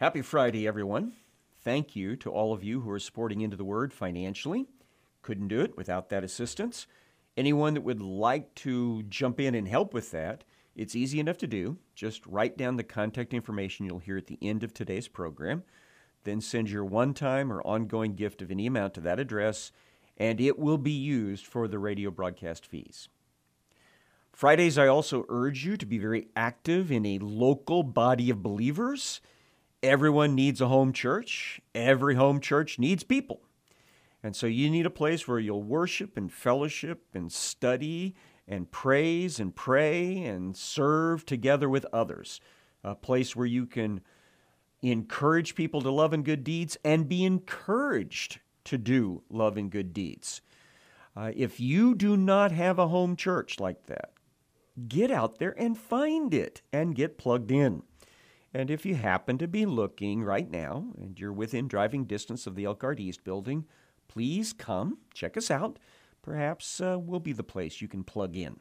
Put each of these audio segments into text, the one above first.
Happy Friday, everyone. Thank you to all of you who are supporting Into the Word financially. Couldn't do it without that assistance. Anyone that would like to jump in and help with that, it's easy enough to do. Just write down the contact information you'll hear at the end of today's program. Then send your one-time or ongoing gift of any amount to that address, and it will be used for the radio broadcast fees. Fridays, I also urge you to be very active in a local body of believers. Everyone needs a home church. Every home church needs people. And so you need a place where you'll worship and fellowship and study and praise and pray and serve together with others. A place where you can encourage people to love and good deeds and be encouraged to do love and good deeds. If you do not have a home church like that, get out there and find it and get plugged in. And if you happen to be looking right now and you're within driving distance of the Elkhart East building, please come, check us out. Perhaps we'll be the place you can plug in.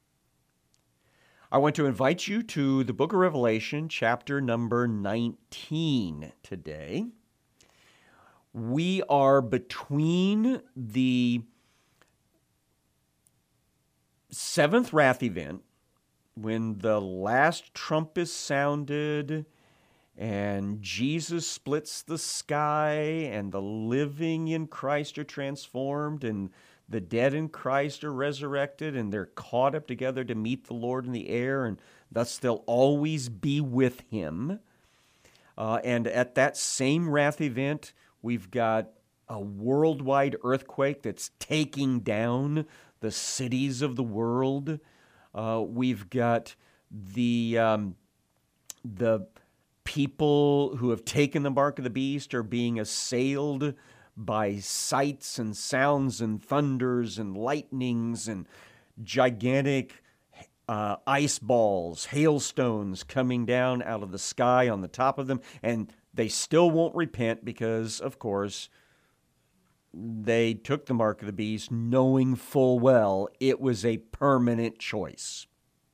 I want to invite you to the book of Revelation, chapter number 19 today. We are between the seventh wrath event, when the last trump is sounded and Jesus splits the sky and the living in Christ are transformed and the dead in Christ are resurrected and they're caught up together to meet the Lord in the air, and thus they'll always be with Him. And at that same wrath event, we've got a worldwide earthquake that's taking down the cities of the world. We've got the people who have taken the mark of the beast are being assailed by sights and sounds and thunders and lightnings and gigantic ice balls, hailstones coming down out of the sky on the top of them. And they still won't repent because, of course, they took the mark of the beast knowing full well it was a permanent choice.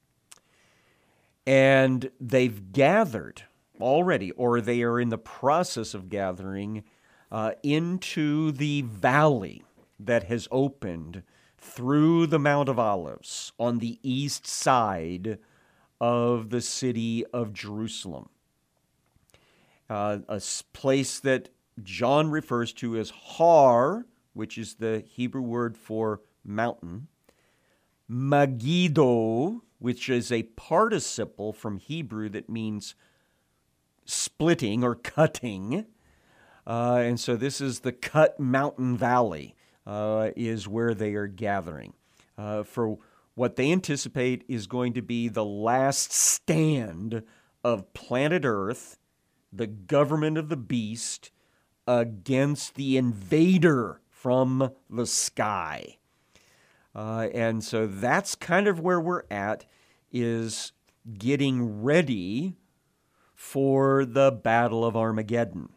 And they've gathered already, or they are in the process of gathering, into the valley that has opened through the Mount of Olives on the east side of the city of Jerusalem. A place that John refers to as Har, which is the Hebrew word for mountain, Megiddo, which is a participle from Hebrew that means splitting or cutting. And so this is the Cut Mountain Valley, is where they are gathering for what they anticipate is going to be the last stand of planet Earth, the government of the beast, against the invader from the sky. And so that's kind of where we're at, is getting ready for the Battle of Armageddon.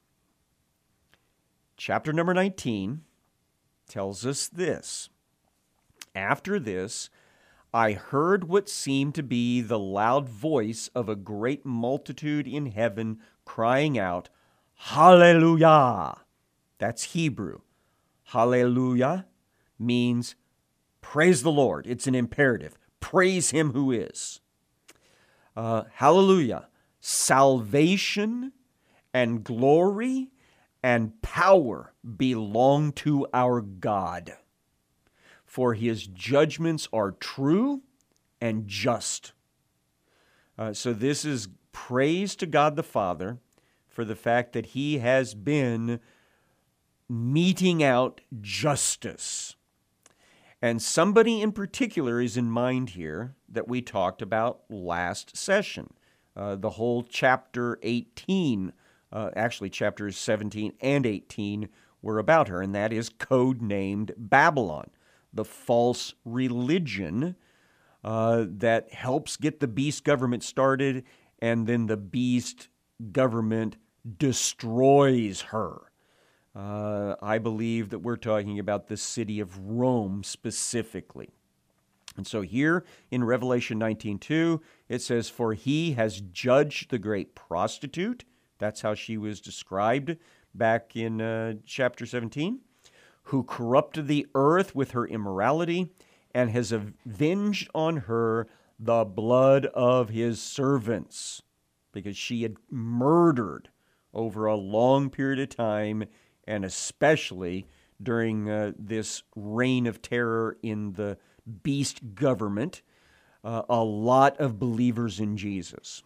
Chapter number 19 tells us this. After this, I heard what seemed to be the loud voice of a great multitude in heaven crying out, Hallelujah! That's Hebrew. Hallelujah means praise the Lord. It's an imperative. Praise Him who is. Hallelujah. Salvation and glory and power belong to our God, for His judgments are true and just. So this is praise to God the Father for the fact that He has been meting out justice. And somebody in particular is in mind here that we talked about last session. The whole chapter 18, actually chapters 17 and 18 were about her, and that is code-named Babylon, the false religion that helps get the beast government started, and then the beast government destroys her. I believe that we're talking about the city of Rome specifically. And so here in Revelation 19:2, it says, For He has judged the great prostitute, That's how she was described back in chapter 17. Who corrupted the earth with her immorality and has avenged on her the blood of his servants, because she had murdered over a long period of time, and especially during this reign of terror in the beast government, a lot of believers in Jesus.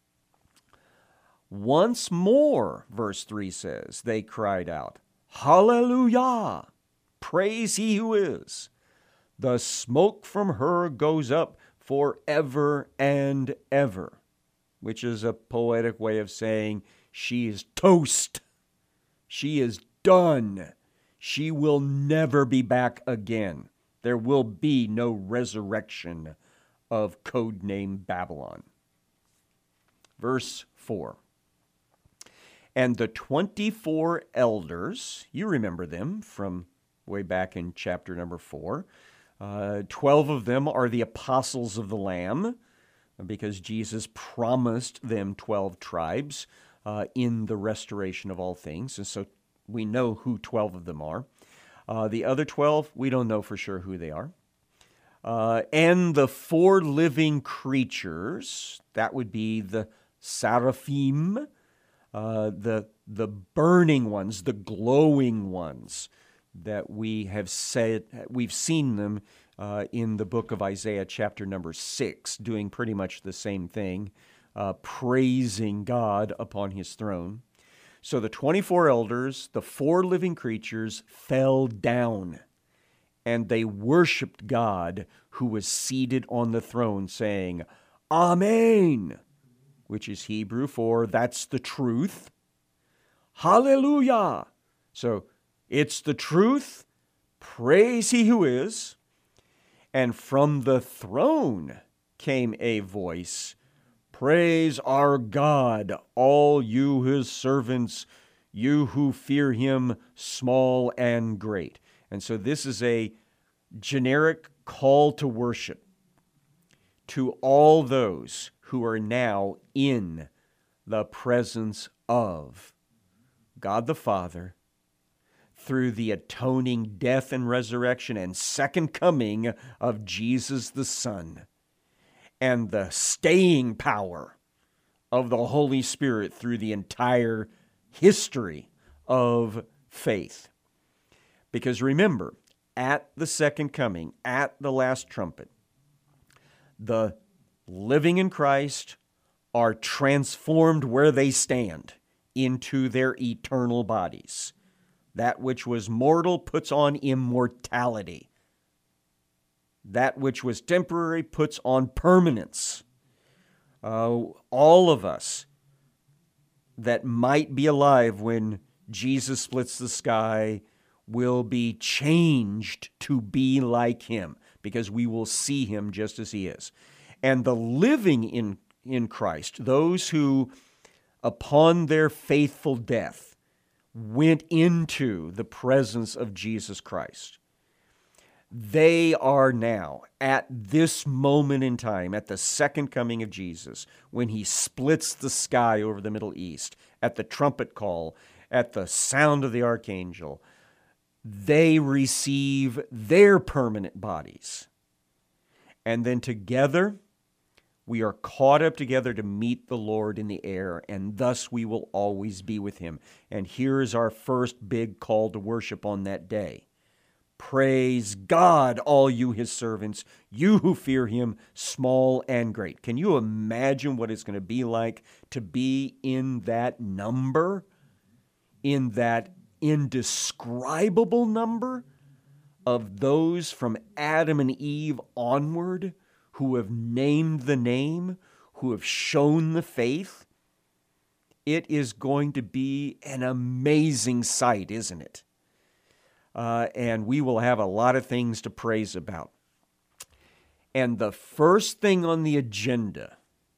Once more, verse 3 says, they cried out, Hallelujah! Praise he who is. The smoke from her goes up forever and ever, which is a poetic way of saying she is toast. She is done. She will never be back again. There will be no resurrection of codename Babylon. Verse 4. And the 24 elders, you remember them from way back in chapter number 4. 12 of them are the apostles of the Lamb, because Jesus promised them 12 tribes in the restoration of all things. And so we know who 12 of them are. The other 12, we don't know for sure who they are. And the 4 living creatures, that would be the seraphim, the burning ones, the glowing ones that we have said, we've seen them in the book of Isaiah chapter number 6, doing pretty much the same thing, praising God upon his throne. So the 24 elders, the 4 living creatures, fell down, and they worshiped God who was seated on the throne, saying, Amen, which is Hebrew for that's the truth. Hallelujah. So it's the truth. Praise he who is. And from the throne came a voice, Praise our God, all you his servants, you who fear him, small and great. And so this is a generic call to worship to all those who are now in the presence of God the Father through the atoning death and resurrection and second coming of Jesus the Son, and the staying power of the Holy Spirit through the entire history of faith. Because remember, at the second coming, at the last trumpet, the living in Christ are transformed where they stand into their eternal bodies. That which was mortal puts on immortality. That which was temporary puts on permanence. All of us that might be alive when Jesus splits the sky will be changed to be like him, because we will see him just as he is. And the living in Christ, those who, upon their faithful death, went into the presence of Jesus Christ, they are now, at this moment in time, at the second coming of Jesus, when he splits the sky over the Middle East, at the trumpet call, at the sound of the archangel, they receive their permanent bodies. And then together, we are caught up together to meet the Lord in the air, and thus we will always be with him. And here is our first big call to worship on that day. Praise God, all you his servants, you who fear him, small and great. Can you imagine what it's going to be like to be in that number, in that indescribable number of those from Adam and Eve onward who have named the name, who have shown the faith? It is going to be an amazing sight, isn't it? And we will have a lot of things to praise about. And the first thing on the agenda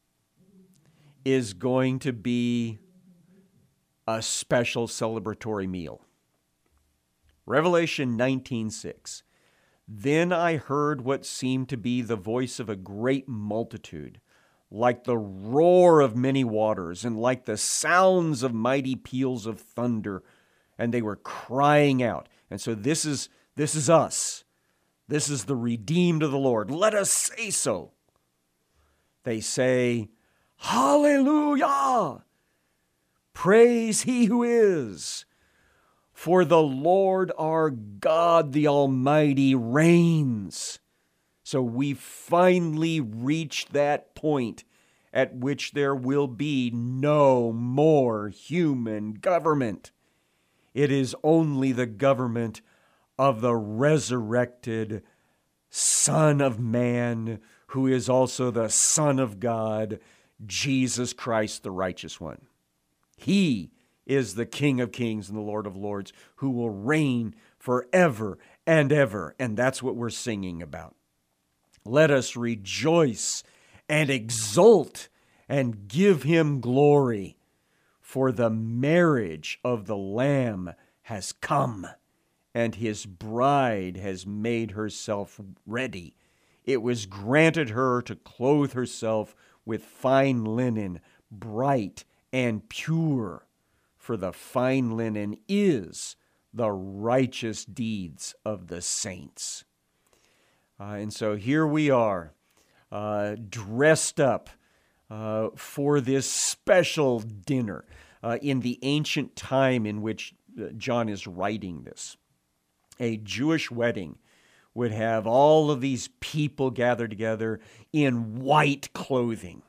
is going to be a special celebratory meal. Revelation 19:6. Then I heard what seemed to be the voice of a great multitude, like the roar of many waters and like the sounds of mighty peals of thunder. And they were crying out. And so this is us. This is the redeemed of the Lord. Let us say so. They say, Hallelujah! Praise he who is. For the Lord our God, the Almighty, reigns. So we finally reached that point at which there will be no more human government. It is only the government of the resurrected Son of Man, who is also the Son of God, Jesus Christ, the righteous one. He is the King of kings and the Lord of lords, who will reign forever and ever. And that's what we're singing about. Let us rejoice and exult and give him glory, for the marriage of the Lamb has come, and his bride has made herself ready. It was granted her to clothe herself with fine linen, bright and pure, for the fine linen is the righteous deeds of the saints. And so here we are, dressed up for this special dinner in the ancient time in which John is writing this. A Jewish wedding would have all of these people gathered together in white clothing,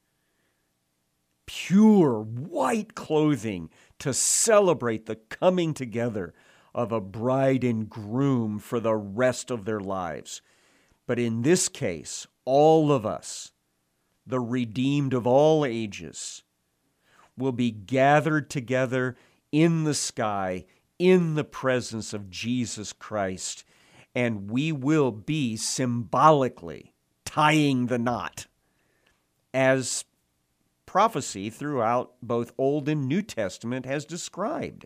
pure white clothing, to celebrate the coming together of a bride and groom for the rest of their lives. But in this case, all of us, the redeemed of all ages, will be gathered together in the sky, in the presence of Jesus Christ, and we will be symbolically tying the knot, as prophecy throughout both Old and New Testament has described.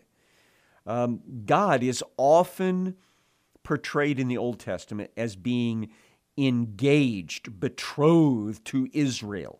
God is often portrayed in the Old Testament as being engaged, betrothed to Israel,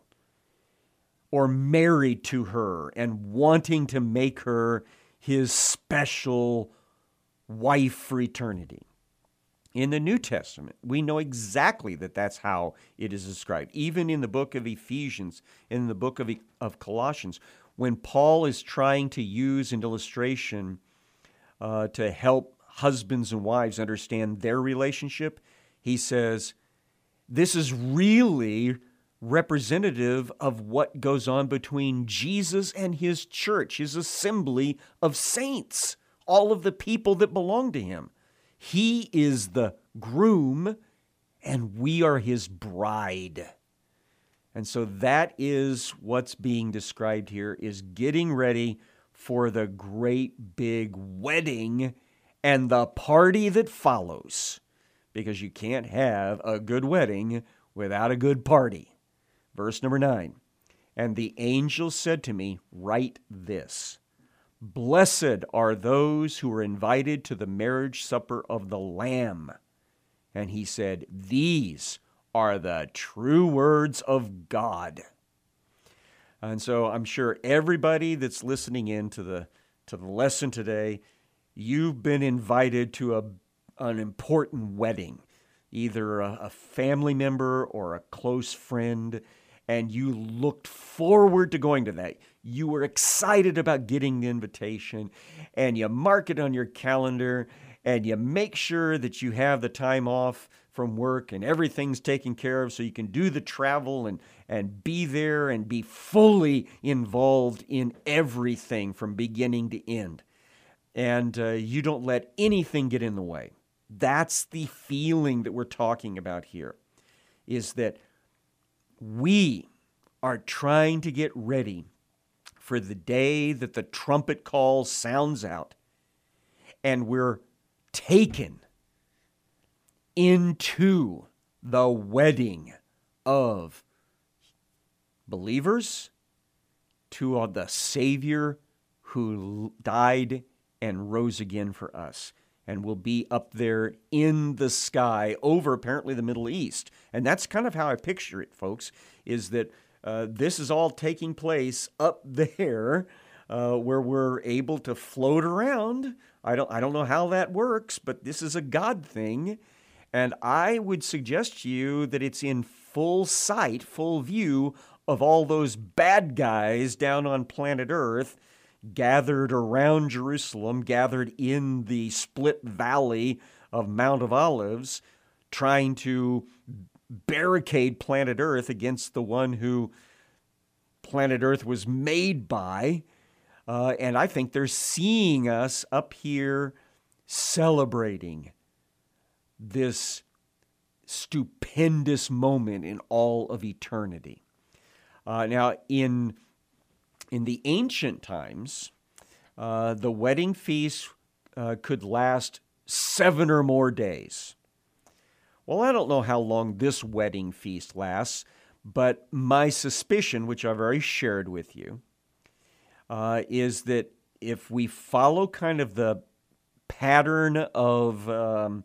or married to her and wanting to make her his special wife for eternity. In the New Testament, we know exactly that that's how it is described. Even in the book of Ephesians, in the book of Colossians, when Paul is trying to use an illustration to help husbands and wives understand their relationship, he says, this is really representative of what goes on between Jesus and his church, his assembly of saints, all of the people that belong to him. He is the groom, and we are his bride. And so that is what's being described here, is getting ready for the great big wedding and the party that follows, because you can't have a good wedding without a good party. Verse number 9, and the angel said to me, write this, blessed are those who are invited to the marriage supper of the Lamb. And he said, these are the true words of God. And so I'm sure everybody that's listening in to the lesson today, you've been invited to an important wedding, either a family member or a close friend, and you looked forward to going to that. You were excited about getting the invitation, and you mark it on your calendar, and you make sure that you have the time off from work and everything's taken care of so you can do the travel and be there and be fully involved in everything from beginning to end. And you don't let anything get in the way. That's the feeling that we're talking about here, is that we are trying to get ready for the day that the trumpet call sounds out, and we're taken into the wedding of believers to the Savior who died and rose again for us, and will be up there in the sky over apparently the Middle East. And that's kind of how I picture it, folks, is that This is all taking place up there where we're able to float around. I don't know how that works, but this is a God thing. And I would suggest to you that it's in full sight, full view of all those bad guys down on planet Earth gathered around Jerusalem, gathered in the split valley of Mount of Olives, trying to barricade planet Earth against the one who planet Earth was made by. And I think they're seeing us up here celebrating this stupendous moment in all of eternity. Now, in the ancient times, the wedding feast could last 7 or more days. Well, I don't know how long this wedding feast lasts, but my suspicion, which I've already shared with you, is that if we follow kind of the pattern of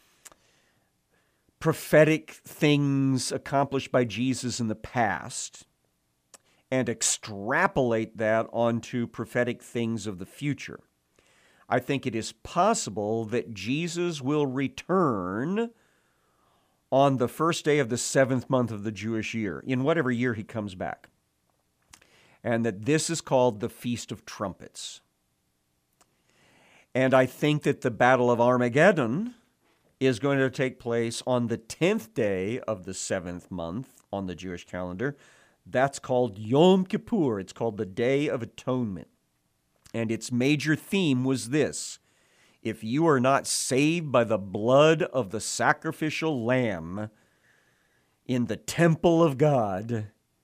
prophetic things accomplished by Jesus in the past and extrapolate that onto prophetic things of the future, I think it is possible that Jesus will return on the first day of the 7th month of the Jewish year, in whatever year he comes back, and that this is called the Feast of Trumpets. And I think that the Battle of Armageddon is going to take place on the 10th day of the 7th month on the Jewish calendar. That's called Yom Kippur. It's called the Day of Atonement. And its major theme was this: if you are not saved by the blood of the sacrificial lamb in the temple of God,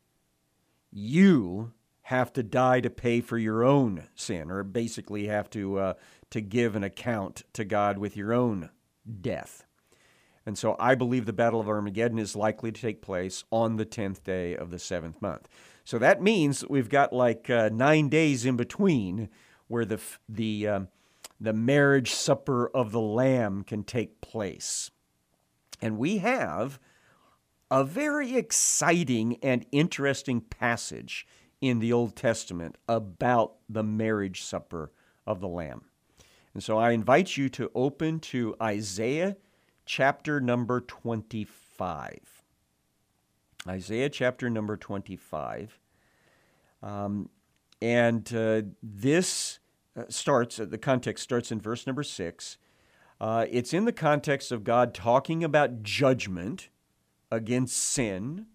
you have to die to pay for your own sin, or basically have to give an account to God with your own death. And so I believe the Battle of Armageddon is likely to take place on the 10th day of the 7th month. So that means that we've got like 9 days in between where the marriage supper of the Lamb can take place. And we have a very exciting and interesting passage in the Old Testament about the marriage supper of the Lamb. And so I invite you to open to Isaiah chapter number 25. Isaiah chapter number 25. This starts, the context starts in verse number 6. It's in the context of God talking about judgment against sin,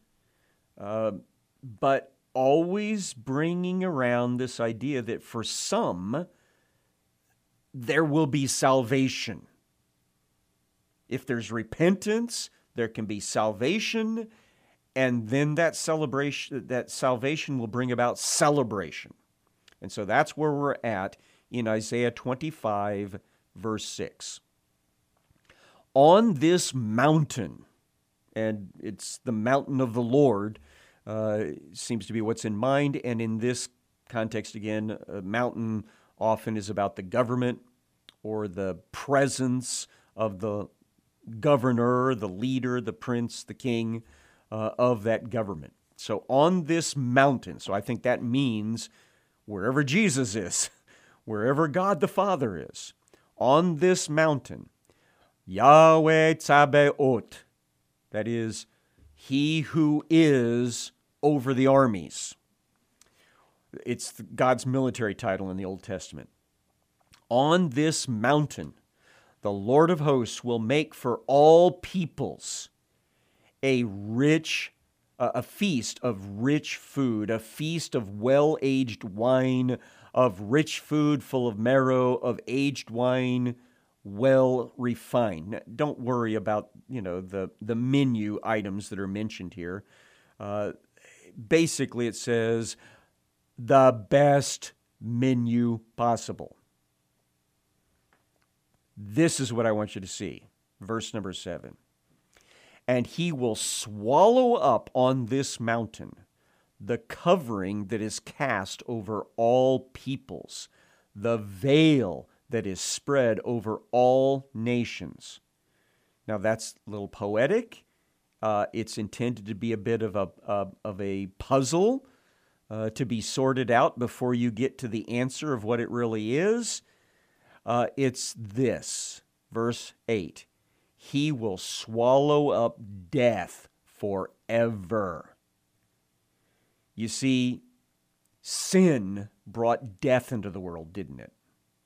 but always bringing around this idea that for some, there will be salvation. If there's repentance, there can be salvation, and then that salvation will bring about celebration. And so that's where we're at in Isaiah 25, verse 6. On this mountain, and it's the mountain of the Lord, seems to be what's in mind, and in this context, again, a mountain often is about the government or the presence of the governor, the leader, the prince, the king of that government. So on this mountain, so I think that means wherever Jesus is, wherever God the Father is, on this mountain, Yahweh Tzabeot, that is, He who is over the armies. It's God's military title in the Old Testament. On this mountain, the Lord of hosts will make for all peoples a feast of rich food, a feast of well-aged wine, of rich food full of marrow, of aged wine, well refined. Don't worry about, the menu items that are mentioned here. Basically, it says the best menu possible. This is what I want you to see. Verse number 7. And he will swallow up on this mountain the covering that is cast over all peoples, the veil that is spread over all nations. Now that's a little poetic, It's intended to be a bit of a puzzle to be sorted out before you get to the answer of what it really is. It's this, verse 8. He will swallow up death forever. You see, sin brought death into the world, didn't it?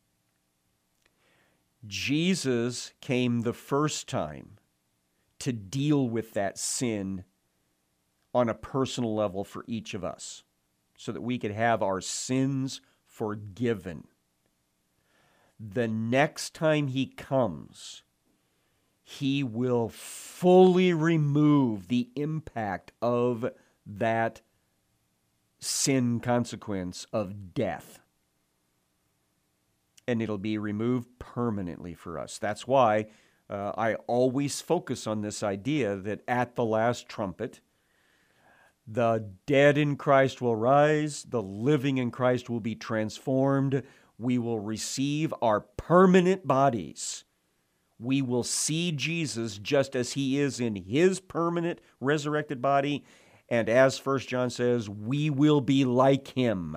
Jesus came the first time to deal with that sin on a personal level for each of us, so that we could have our sins forgiven. The next time he comes, he will fully remove the impact of that sin consequence of death. And it'll be removed permanently for us. That's why I always focus on this idea that at the last trumpet, the dead in Christ will rise, the living in Christ will be transformed, we will receive our permanent bodies. We will see Jesus just as he is in his permanent resurrected body, and as 1 John says, we will be like him.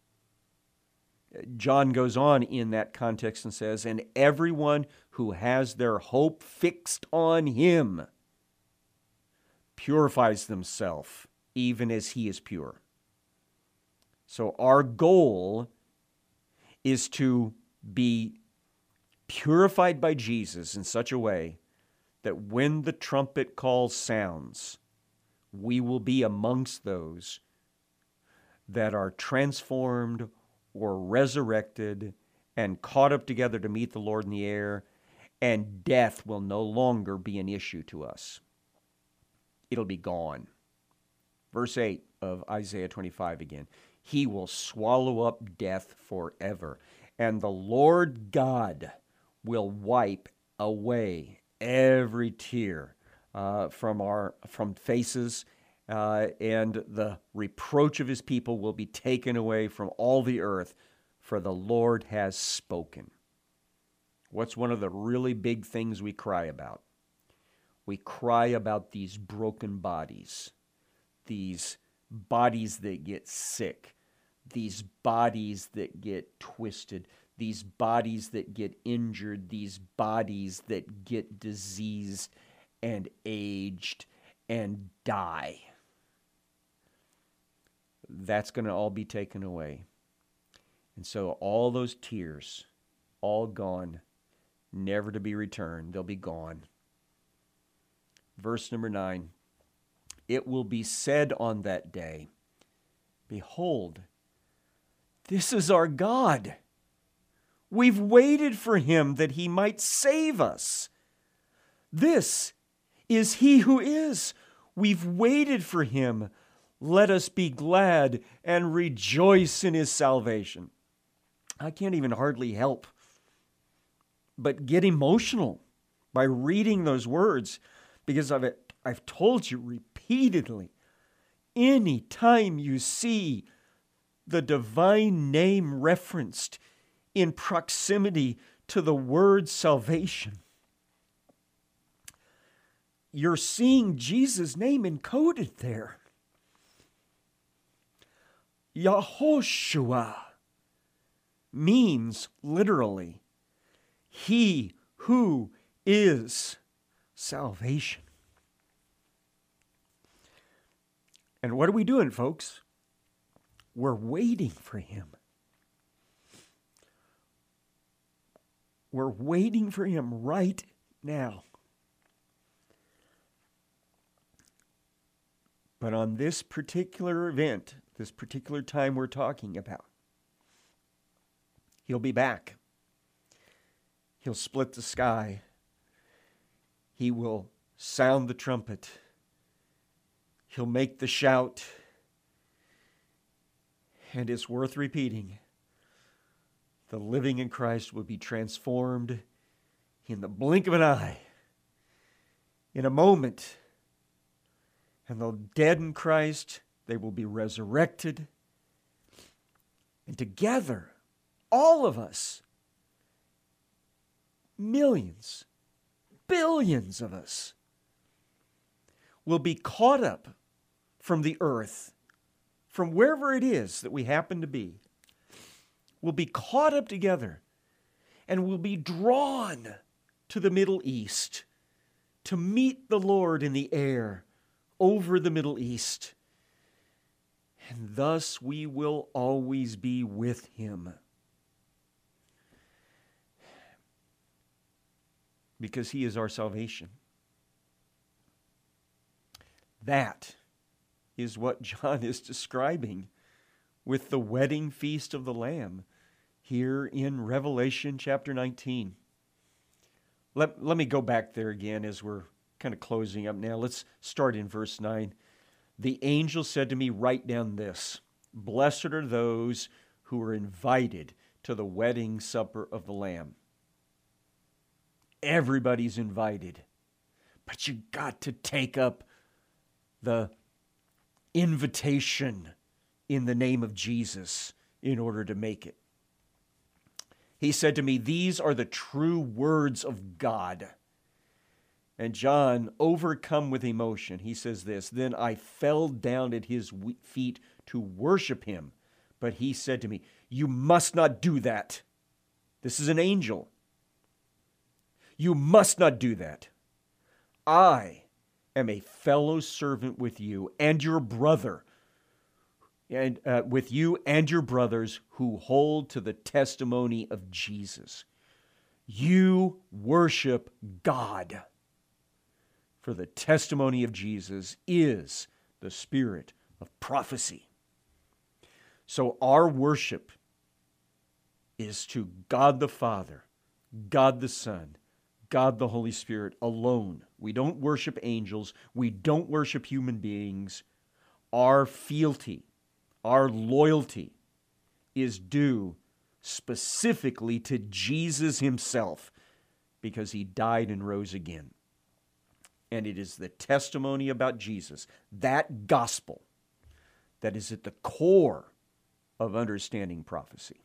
John goes on in that context and says, and everyone who has their hope fixed on him purifies themselves, even as he is pure. So our goal is to be purified by Jesus in such a way that when the trumpet call sounds, we will be amongst those that are transformed or resurrected and caught up together to meet the Lord in the air, and death will no longer be an issue to us. It'll be gone. Verse 8 of Isaiah 25 again. He will swallow up death forever, and the Lord God will wipe away every tear from faces, and the reproach of his people will be taken away from all the earth, for the Lord has spoken. What's one of the really big things we cry about? We cry about these broken bodies, these bodies that get sick, these bodies that get twisted, these bodies that get injured, these bodies that get diseased and aged and die. That's going to all be taken away. And so all those tears, all gone, never to be returned. They'll be gone. Verse number 9. It will be said on that day, behold, this is our God. We've waited for him that he might save us. This is he who is. We've waited for him. Let us be glad and rejoice in his salvation. I can't even hardly help but get emotional by reading those words, because I've told you repeatedly, any time you see the divine name referenced in proximity to the word salvation, you're seeing Jesus' name encoded there. Yahoshua means literally, he who is salvation. And what are we doing, folks? We're waiting for him. We're waiting for him right now. But on this particular event, this particular time we're talking about, he'll be back. He'll split the sky. He will sound the trumpet. He'll make the shout. And it's worth repeating. The living in Christ will be transformed in the blink of an eye, in a moment. And the dead in Christ, they will be resurrected. And together, all of us, millions, billions of us, will be caught up from the earth, from wherever it is that we happen to be, will be caught up together and will be drawn to the Middle East to meet the Lord in the air over the Middle East. And thus we will always be with him. Because he is our salvation. That is what John is describing with the wedding feast of the Lamb here in Revelation chapter 19. Let me go back there again as we're kind of closing up now. Let's start in verse 9. The angel said to me, write down this: blessed are those who are invited to the wedding supper of the Lamb. Everybody's invited, but you got to take up the invitation in the name of Jesus in order to make it. He said to me, these are the true words of God. And John, overcome with emotion, he says this: then I fell down at his feet to worship him. But he said to me, you must not do that. This is an angel. You must not do that. I am a fellow servant with you and your brother, and with you and your brothers who hold to the testimony of Jesus. You worship God, for the testimony of Jesus is the spirit of prophecy. So our worship is to God the Father, God the Son, God the Holy Spirit alone. We don't worship angels. We don't worship human beings. Our fealty, our loyalty is due specifically to Jesus himself, because he died and rose again. And it is the testimony about Jesus, that gospel, that is at the core of understanding prophecy.